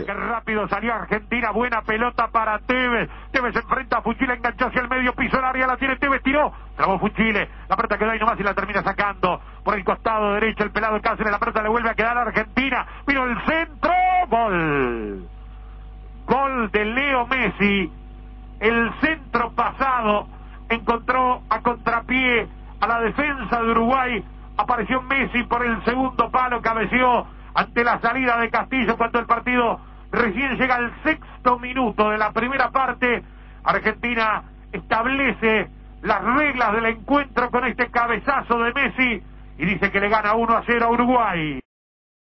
Qué rápido salió Argentina, buena pelota para Tevez. Tevez se enfrenta a Fuchile, enganchó hacia el medio piso, el área la tiene Tevez, tiró, trabó Fuchile, la pelota quedó ahí nomás y la termina sacando por el costado derecho el pelado Cáceres, la pelota le vuelve a quedar a Argentina, vino el centro, gol. Gol de Leo Messi, el centro pasado, encontró a contrapié a la defensa de Uruguay, apareció Messi por el segundo palo, cabeceó ante la salida de Castillo cuando el partido recién llega al 6º minuto de la primera parte. Argentina establece las reglas del encuentro con este cabezazo de Messi y dice que le gana 1-0 a Uruguay.